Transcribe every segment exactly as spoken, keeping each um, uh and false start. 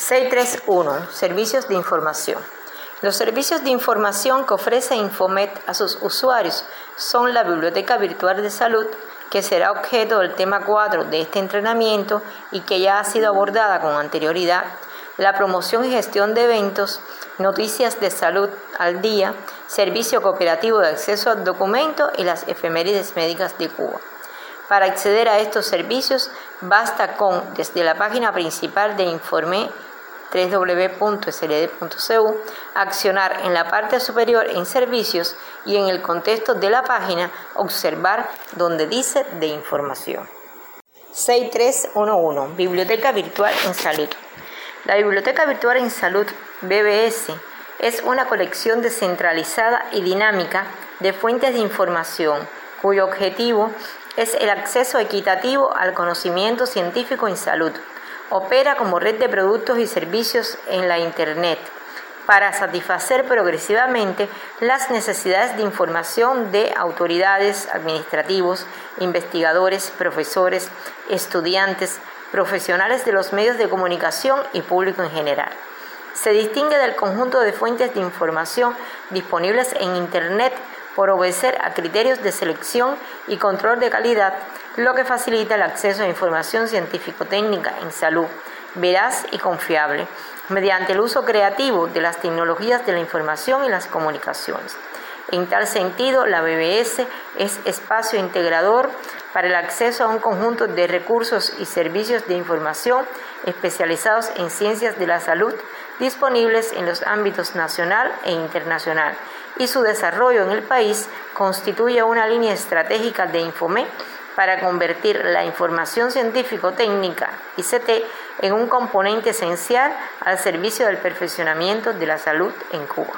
seiscientos treinta y uno. Servicios de información. Los servicios de información que ofrece Infomed a sus usuarios son la Biblioteca Virtual de Salud, que será objeto del tema cuatro de este entrenamiento y que ya ha sido abordada con anterioridad, la promoción y gestión de eventos, noticias de salud al día, servicio cooperativo de acceso al documento y las efemérides médicas de Cuba. Para acceder a estos servicios, basta con, desde la página principal de Infomed, doble u doble u doble u punto s l d punto c u, accionar en la parte superior en servicios y en el contexto de la página observar donde dice de información. seiscientos treinta y uno. Biblioteca Virtual en Salud. La Biblioteca Virtual en Salud, B V S, es una colección descentralizada y dinámica de fuentes de información, cuyo objetivo es el acceso equitativo al conocimiento científico en salud. Opera como red de productos y servicios en la Internet para satisfacer progresivamente las necesidades de información de autoridades, administrativos, investigadores, profesores, estudiantes, profesionales de los medios de comunicación y público en general. Se distingue del conjunto de fuentes de información disponibles en Internet por obedecer a criterios de selección y control de calidad, lo que facilita el acceso a información científico-técnica en salud, veraz y confiable, mediante el uso creativo de las tecnologías de la información y las comunicaciones. En tal sentido, la B V S es espacio integrador para el acceso a un conjunto de recursos y servicios de información especializados en ciencias de la salud disponibles en los ámbitos nacional e internacional, y su desarrollo en el país constituye una línea estratégica de Infomed para convertir la información científico-técnica I C T en un componente esencial al servicio del perfeccionamiento de la salud en Cuba.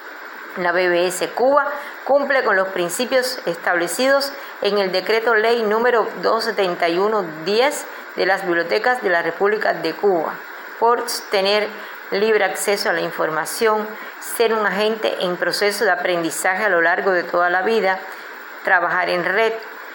La B V S Cuba cumple con los principios establecidos en el Decreto Ley número doscientos setenta y uno diez de las Bibliotecas de la República de Cuba, por tener libre acceso a la información, ser un agente en proceso de aprendizaje a lo largo de toda la vida, trabajar en red,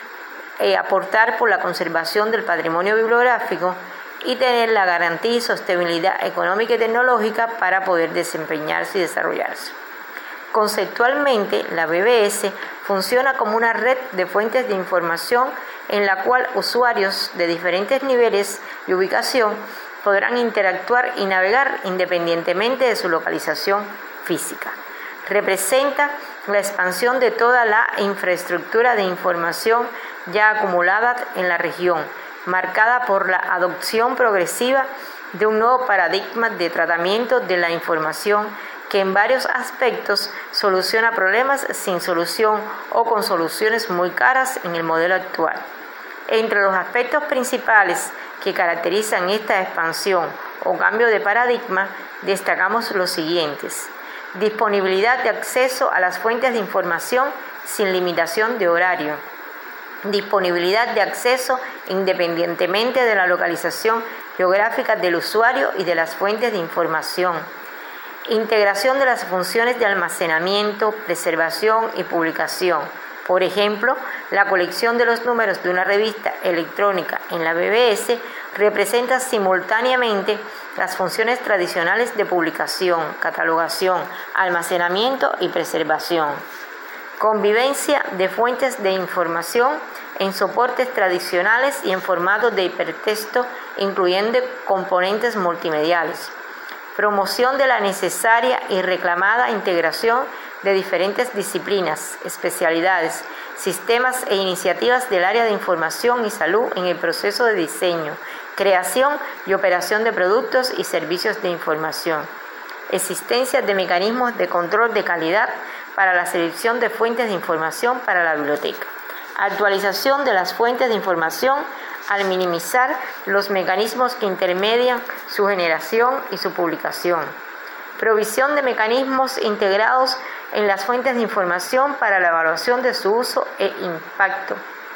eh, aportar por la conservación del patrimonio bibliográfico y tener la garantía y sostenibilidad económica y tecnológica para poder desempeñarse y desarrollarse. Conceptualmente, la B V S funciona como una red de fuentes de información en la cual usuarios de diferentes niveles y ubicación podrán interactuar y navegar independientemente de su localización física. Representa la expansión de toda la infraestructura de información ya acumulada en la región, marcada por la adopción progresiva de un nuevo paradigma de tratamiento de la información que en varios aspectos soluciona problemas sin solución o con soluciones muy caras en el modelo actual. Entre los aspectos principales que caracterizan esta expansión o cambio de paradigma, destacamos los siguientes: disponibilidad de acceso a las fuentes de información sin limitación de horario, disponibilidad de acceso independientemente de la localización geográfica del usuario y de las fuentes de información, integración de las funciones de almacenamiento, preservación y publicación. Por ejemplo, la colección de los números de una revista electrónica en la B V S representa simultáneamente las funciones tradicionales de publicación, catalogación, almacenamiento y preservación. Convivencia de fuentes de información en soportes tradicionales y en formato de hipertexto, incluyendo componentes multimediales. Promoción de la necesaria y reclamada integración de diferentes disciplinas, especialidades, sistemas e iniciativas del área de información y salud en el proceso de diseño, creación y operación de productos y servicios de información. Existencia de mecanismos de control de calidad para la selección de fuentes de información para la biblioteca. Actualización de las fuentes de información al minimizar los mecanismos que intermedian su generación y su publicación. Provisión de mecanismos integrados en las fuentes de información para la evaluación de su uso e impacto.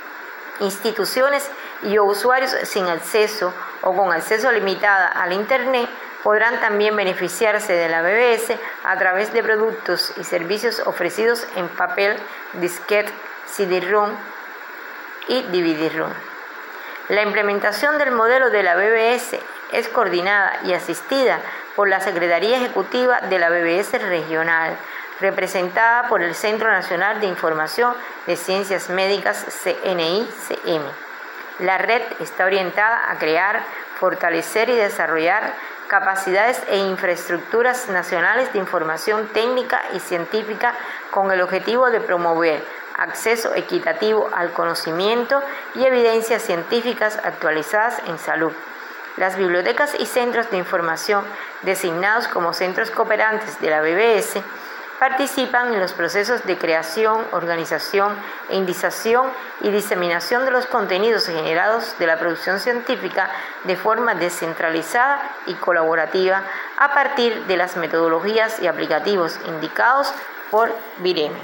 Instituciones y o usuarios sin acceso o con acceso limitado al Internet podrán también beneficiarse de la B V S a través de productos y servicios ofrecidos en papel, disquete, C D-ROM y D V D-ROM. La implementación del modelo de la B V S Es coordinada y asistida por la Secretaría Ejecutiva de la B B S Regional, representada por el Centro Nacional de Información de Ciencias Médicas C N I C M. La red está orientada a crear, fortalecer y desarrollar capacidades e infraestructuras nacionales de información técnica y científica con el objetivo de promover acceso equitativo al conocimiento y evidencias científicas actualizadas en salud. Las bibliotecas y centros de información designados como centros cooperantes de la B B S participan en los procesos de creación, organización, indización y diseminación de los contenidos generados de la producción científica de forma descentralizada y colaborativa a partir de las metodologías y aplicativos indicados por BIREME.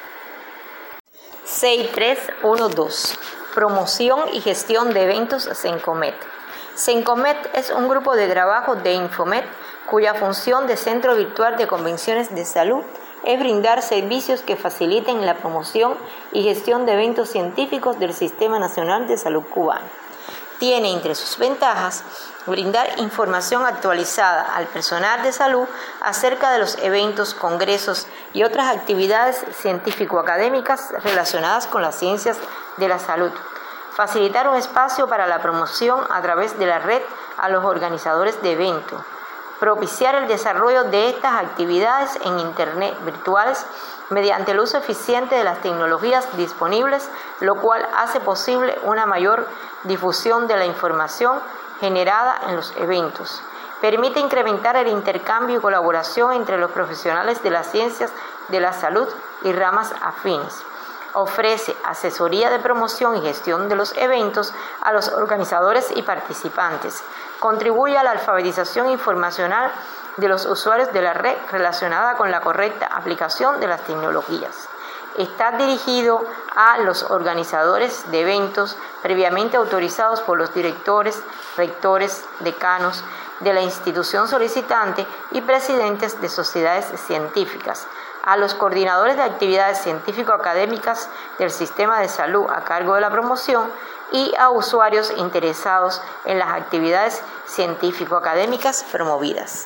seis tres uno dos. Promoción y gestión de eventos Sencomet. Sencomet es un grupo de trabajo de Infomet cuya función de Centro Virtual de Convenciones de Salud es brindar servicios que faciliten la promoción y gestión de eventos científicos del Sistema Nacional de Salud cubano. Tiene entre sus ventajas brindar información actualizada al personal de salud acerca de los eventos, congresos y otras actividades científico-académicas relacionadas con las ciencias de la salud. Facilitar un espacio para la promoción a través de la red a los organizadores de eventos. Propiciar el desarrollo de estas actividades en Internet virtuales mediante el uso eficiente de las tecnologías disponibles, lo cual hace posible una mayor difusión de la información generada en los eventos. Permite incrementar el intercambio y colaboración entre los profesionales de las ciencias de la salud y ramas afines. Ofrece asesoría de promoción y gestión de los eventos a los organizadores y participantes. Contribuye a la alfabetización informacional de los usuarios de la red relacionada con la correcta aplicación de las tecnologías. Está dirigido a los organizadores de eventos previamente autorizados por los directores, rectores, decanos de la institución solicitante y presidentes de sociedades científicas, a los coordinadores de actividades científico-académicas del sistema de salud a cargo de la promoción y a usuarios interesados en las actividades científico-académicas promovidas.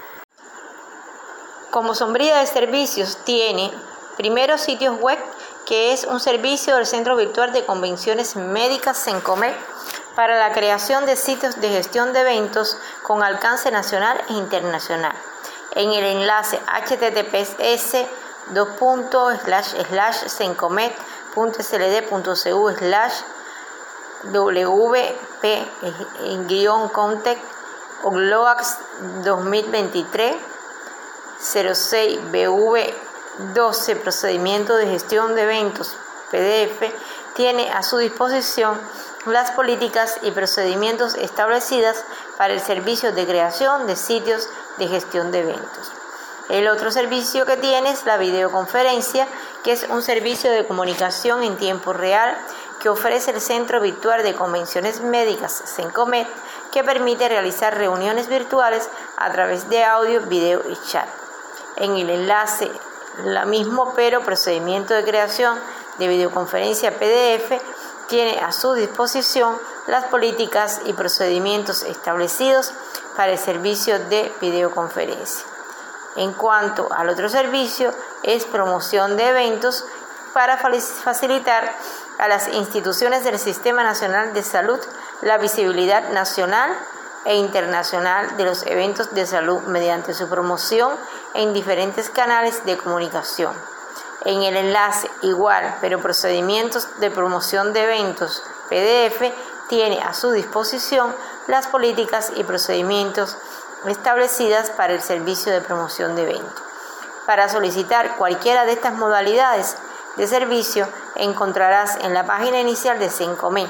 Como sombrilla de servicios tiene primero sitios web, que es un servicio del Centro Virtual de Convenciones Médicas Sencomet para la creación de sitios de gestión de eventos con alcance nacional e internacional. En el enlace h t t p s dos puntos slash slash sencomet punto s l d punto c u slash w p guión contact o gloax dos mil veintitrés cero seis b v doce procedimiento de gestión de eventos P D F tiene a su disposición las políticas y procedimientos establecidas para el servicio de creación de sitios de gestión de eventos. El otro servicio que tiene es la videoconferencia, que es un servicio de comunicación en tiempo real que ofrece el Centro Virtual de Convenciones Médicas Sencomet, que permite realizar reuniones virtuales a través de audio, video y chat. En el enlace, la mismo, pero procedimiento de creación de videoconferencia P D F tiene a su disposición las políticas y procedimientos establecidos para el servicio de videoconferencia. En cuanto al otro servicio, es promoción de eventos para facilitar a las instituciones del Sistema Nacional de Salud la visibilidad nacional e internacional de los eventos de salud mediante su promoción en diferentes canales de comunicación. En el enlace, igual, pero procedimientos de promoción de eventos P D F tiene a su disposición las políticas y procedimientos establecidas para el servicio de promoción de eventos. Para solicitar cualquiera de estas modalidades de servicio, encontrarás en la página inicial de Sencomet,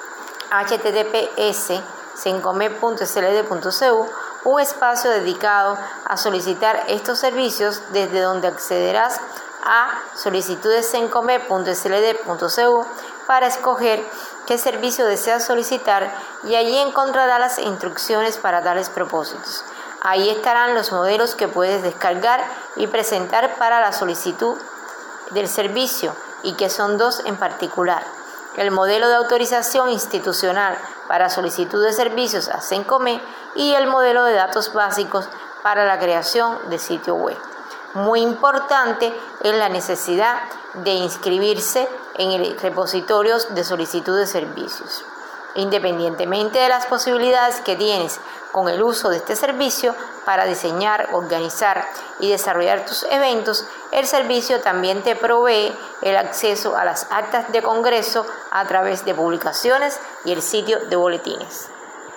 h t t p s sencomet punto s l d punto c u, un espacio dedicado a solicitar estos servicios, desde donde accederás a solicitudes sencomet punto s l d punto c u para escoger qué servicio deseas solicitar, y allí encontrarás las instrucciones para tales propósitos. Ahí estarán los modelos que puedes descargar y presentar para la solicitud del servicio, y que son dos en particular: el modelo de autorización institucional para solicitud de servicios a Cencomé y el modelo de datos básicos para la creación de sitio web. Muy importante es la necesidad de inscribirse en el repositorio de solicitud de servicios. Independientemente de las posibilidades que tienes con el uso de este servicio para diseñar, organizar y desarrollar tus eventos, el servicio también te provee el acceso a las actas de congreso a través de publicaciones y el sitio de boletines.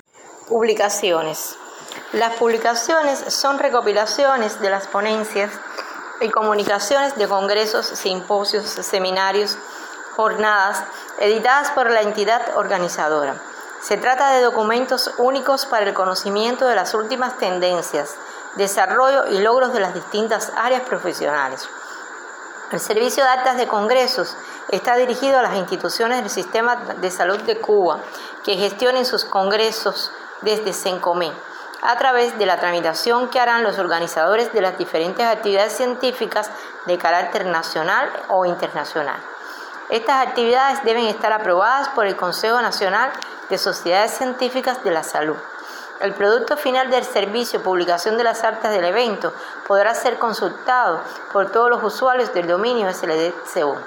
Publicaciones. Las publicaciones son recopilaciones de las ponencias y comunicaciones de congresos, simposios, seminarios, jornadas, editadas por la entidad organizadora. Se trata de documentos únicos para el conocimiento de las últimas tendencias, desarrollo y logros de las distintas áreas profesionales. El Servicio de Actas de Congresos está dirigido a las instituciones del Sistema de Salud de Cuba que gestionen sus congresos desde Cencomé, a través de la tramitación que harán los organizadores de las diferentes actividades científicas de carácter nacional o internacional. Estas actividades deben estar aprobadas por el Consejo Nacional de Sociedades Científicas de la Salud. El producto final del servicio, publicación de las actas del evento, podrá ser consultado por todos los usuarios del dominio S L D C U.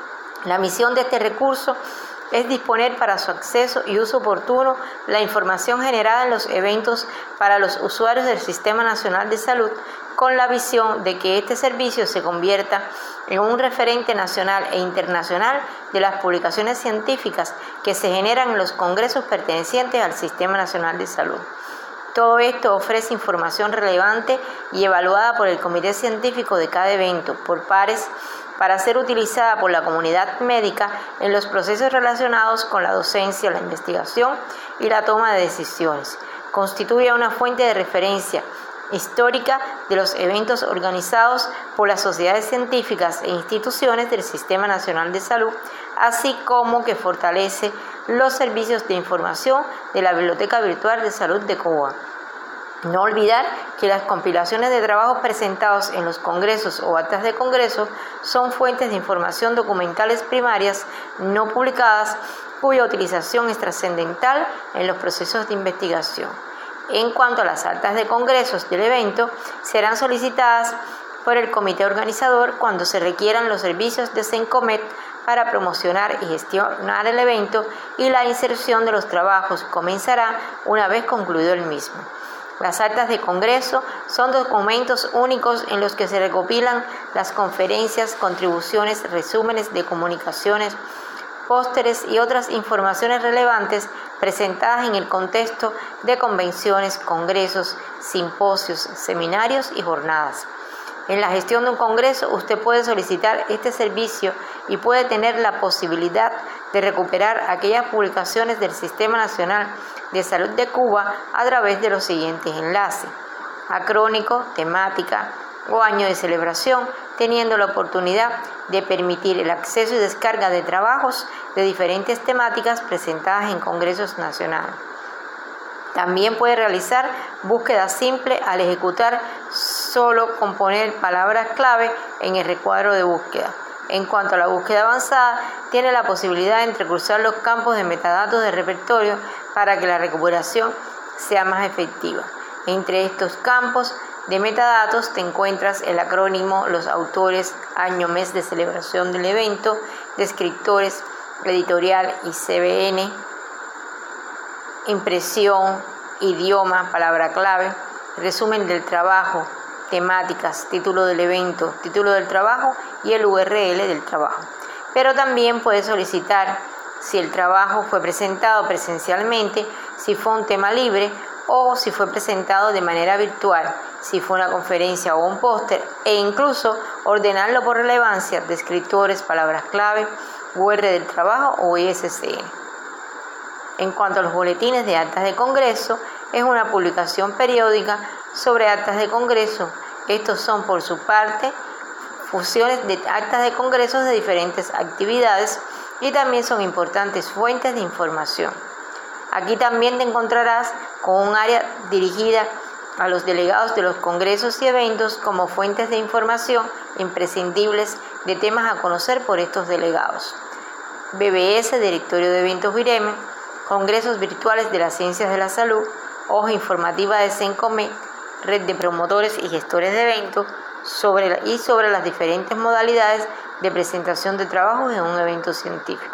La misión de este recurso es disponer para su acceso y uso oportuno la información generada en los eventos para los usuarios del Sistema Nacional de Salud, con la visión de que este servicio se convierta en un referente nacional e internacional de las publicaciones científicas que se generan en los congresos pertenecientes al Sistema Nacional de Salud. Todo esto ofrece información relevante y evaluada por el comité científico de cada evento, por pares, para ser utilizada por la comunidad médica en los procesos relacionados con la docencia, la investigación y la toma de decisiones. Constituye una fuente de referencia histórica de los eventos organizados por las sociedades científicas e instituciones del Sistema Nacional de Salud, así como que fortalece los servicios de información de la Biblioteca Virtual de Salud de Cuba. No olvidar que las compilaciones de trabajos presentados en los congresos o actas de congreso son fuentes de información documentales primarias no publicadas cuya utilización es trascendental en los procesos de investigación. En cuanto a las actas de congresos del evento, serán solicitadas por el comité organizador cuando se requieran los servicios de Cencomé para promocionar y gestionar el evento, y la inserción de los trabajos comenzará una vez concluido el mismo. Las actas de congreso son documentos únicos en los que se recopilan las conferencias, contribuciones, resúmenes de comunicaciones, pósteres y otras informaciones relevantes presentadas en el contexto de convenciones, congresos, simposios, seminarios y jornadas. En la gestión de un congreso, usted puede solicitar este servicio y puede tener la posibilidad de recuperar aquellas publicaciones del Sistema Nacional de Salud de Cuba a través de los siguientes enlaces: acrónico, temática o año de celebración, teniendo la oportunidad de permitir el acceso y descarga de trabajos de diferentes temáticas presentadas en congresos nacionales. También puede realizar búsqueda simple al ejecutar solo con poner palabras clave en el recuadro de búsqueda. En cuanto a la búsqueda avanzada, tiene la posibilidad de entrecruzar los campos de metadatos de repertorio para que la recuperación sea más efectiva. Entre estos campos de metadatos te encuentras el acrónimo, los autores, año, mes de celebración del evento, descriptores, editorial I C B N, impresión, idioma, palabra clave, resumen del trabajo, temáticas, título del evento, título del trabajo y el U R L del trabajo. Pero también puedes solicitar si el trabajo fue presentado presencialmente, si fue un tema libre o si fue presentado de manera virtual, si fue una conferencia o un póster, e incluso ordenarlo por relevancia, descriptores, palabras clave, U R L del trabajo o I S S N. En cuanto a los boletines de actas de congreso, es una publicación periódica sobre actas de congreso. Estos son, por su parte, fusiones de actas de congresos de diferentes actividades y también son importantes fuentes de información. Aquí también te encontrarás con un área dirigida a los delegados de los congresos y eventos como fuentes de información imprescindibles de temas a conocer por estos delegados. B B S, Directorio de Eventos Vireme, congresos virtuales de las ciencias de la salud, hoja informativa de CENCOMED, red de promotores y gestores de eventos sobre la, y sobre las diferentes modalidades de presentación de trabajos en un evento científico.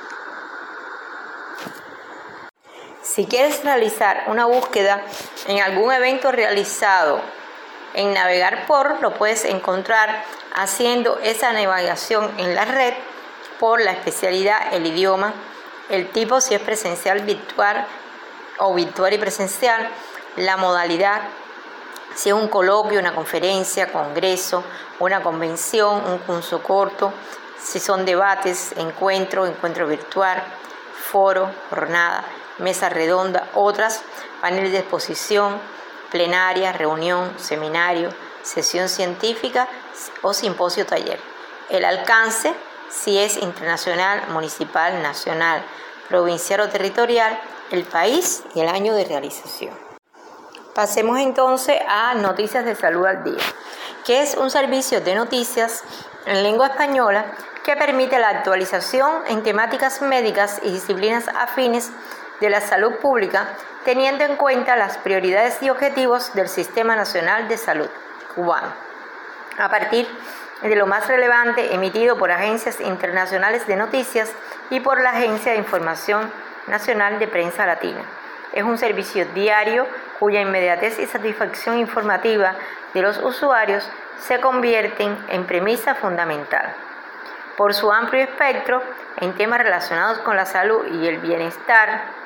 Si quieres realizar una búsqueda en algún evento realizado en Navegar por, lo puedes encontrar haciendo esa navegación en la red por la especialidad, el idioma, el tipo si es presencial, virtual o virtual y presencial, la modalidad, si es un coloquio, una conferencia, congreso, una convención, un curso corto, si son debates, encuentro, encuentro virtual, foro, jornada, mesa redonda, otras, panel de exposición, plenaria, reunión, seminario, sesión científica o simposio taller. El alcance, si es internacional, municipal, nacional, provincial o territorial, el país y el año de realización. Pasemos entonces a Noticias de Salud al Día, que es un servicio de noticias en lengua española que permite la actualización en temáticas médicas y disciplinas afines de la salud pública, teniendo en cuenta las prioridades y objetivos del Sistema Nacional de Salud cubano, a partir de lo más relevante emitido por agencias internacionales de noticias y por la Agencia de Información Nacional de Prensa Latina. Es un servicio diario cuya inmediatez y satisfacción informativa de los usuarios se convierten en premisa fundamental. Por su amplio espectro en temas relacionados con la salud y el bienestar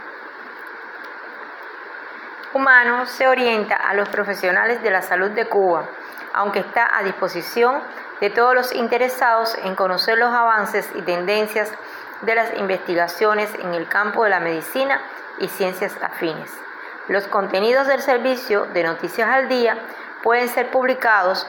humano, se orienta a los profesionales de la salud de Cuba, aunque está a disposición de todos los interesados en conocer los avances y tendencias de las investigaciones en el campo de la medicina y ciencias afines. Los contenidos del servicio de Noticias al Día pueden ser publicados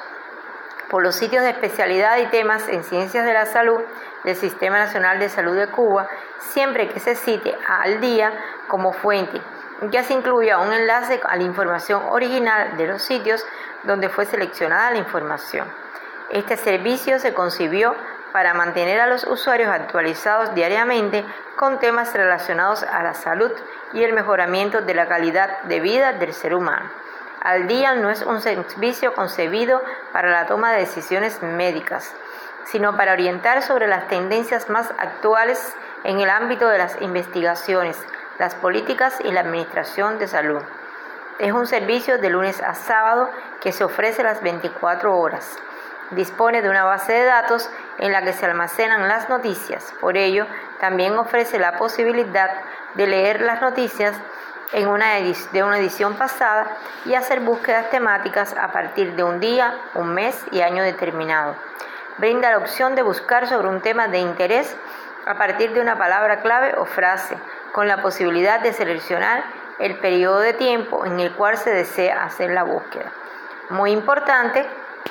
por los sitios de especialidad y temas en ciencias de la salud del Sistema Nacional de Salud de Cuba, siempre que se cite a Al Día como fuente, que se incluya un enlace a la información original de los sitios donde fue seleccionada la información. Este servicio se concibió para mantener a los usuarios actualizados diariamente con temas relacionados a la salud y el mejoramiento de la calidad de vida del ser humano. Al Día no es un servicio concebido para la toma de decisiones médicas, sino para orientar sobre las tendencias más actuales en el ámbito de las investigaciones, las políticas y la administración de salud. Es un servicio de lunes a sábado que se ofrece las veinticuatro horas. Dispone de una base de datos en la que se almacenan las noticias. Por ello, también ofrece la posibilidad de leer las noticias en una edición, de una edición pasada y hacer búsquedas temáticas a partir de un día, un mes y año determinado. Brinda la opción de buscar sobre un tema de interés a partir de una palabra clave o frase, con la posibilidad de seleccionar el periodo de tiempo en el cual se desea hacer la búsqueda. Muy importante,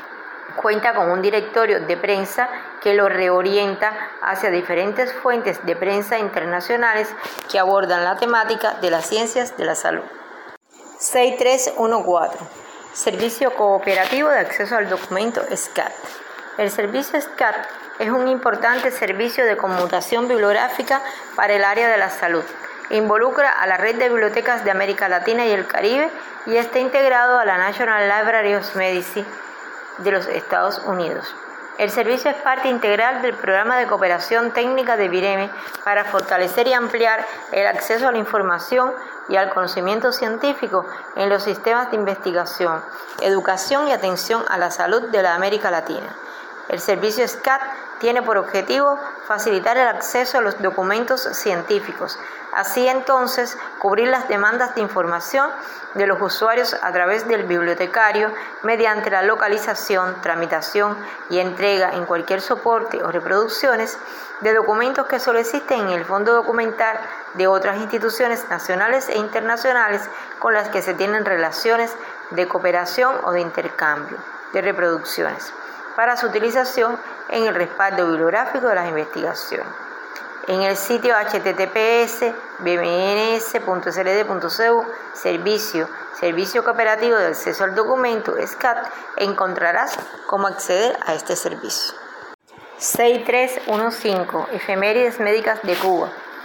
cuenta con un directorio de prensa que lo reorienta hacia diferentes fuentes de prensa internacionales que abordan la temática de las ciencias de la salud. seis tres uno cuatro. Servicio Cooperativo de Acceso al Documento S C A T. El servicio S C A T es un importante servicio de conmutación bibliográfica para el área de la salud. Involucra a la red de bibliotecas de América Latina y el Caribe y está integrado a la National Library of Medicine de los Estados Unidos. El servicio es parte integral del programa de cooperación técnica de BIREME para fortalecer y ampliar el acceso a la información y al conocimiento científico en los sistemas de investigación, educación y atención a la salud de la América Latina. El servicio S C A T tiene por objetivo facilitar el acceso a los documentos científicos, así entonces cubrir las demandas de información de los usuarios a través del bibliotecario mediante la localización, tramitación y entrega en cualquier soporte o reproducciones de documentos que soliciten en el fondo documental de otras instituciones nacionales e internacionales con las que se tienen relaciones de cooperación o de intercambio de reproducciones, para su utilización en el respaldo bibliográfico de las investigaciones. En el sitio h t t p s b m n s punto s l d punto c u, servicio, servicio cooperativo de acceso al documento S C A T, encontrarás cómo acceder a este servicio. seis tres uno cinco. Efemérides médicas de Cuba.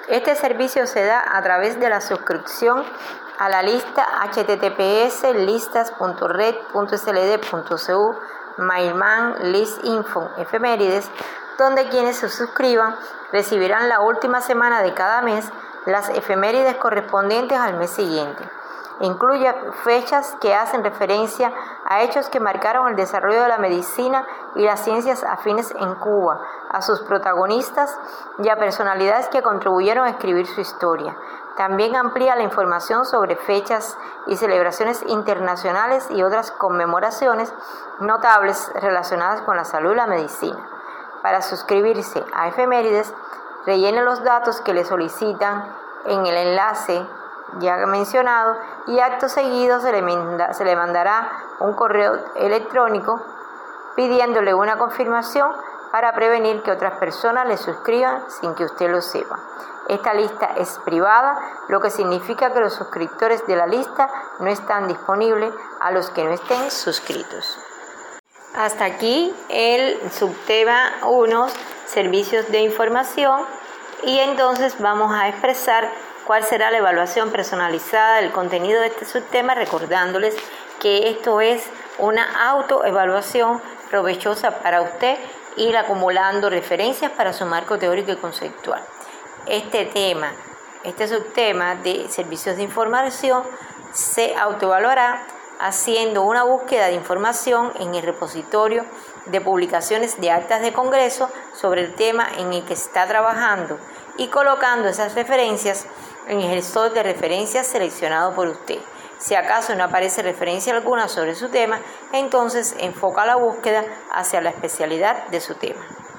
Este servicio se da a través de la suscripción a la lista h t t p s listas punto red punto s l d punto c u Mailman List Info Efemérides, donde quienes se suscriban recibirán la última semana de cada mes las efemérides correspondientes al mes siguiente. Incluye fechas que hacen referencia a hechos que marcaron el desarrollo de la medicina y las ciencias afines en Cuba, a sus protagonistas y a personalidades que contribuyeron a escribir su historia. También amplía la información sobre fechas y celebraciones internacionales y otras conmemoraciones notables relacionadas con la salud y la medicina. Para suscribirse a Efemérides, rellene los datos que le solicitan en el enlace ya mencionado y acto seguido se le, manda, se le mandará un correo electrónico pidiéndole una confirmación para prevenir que otras personas le suscriban sin que usted lo sepa. Esta lista es privada, lo que significa que los suscriptores de la lista no están disponibles a los que no estén suscritos. Hasta aquí el subtema uno, servicios de información, y entonces vamos a expresar cuál será la evaluación personalizada del contenido de este subtema, recordándoles que esto es una autoevaluación provechosa para usted, ir acumulando referencias para su marco teórico y conceptual. Este tema, este subtema de servicios de información se autoevaluará haciendo una búsqueda de información en el repositorio de publicaciones de actas de congreso sobre el tema en el que se está trabajando y colocando esas referencias en el gestor de referencias seleccionado por usted. Si acaso no aparece referencia alguna sobre su tema, entonces enfoca la búsqueda hacia la especialidad de su tema.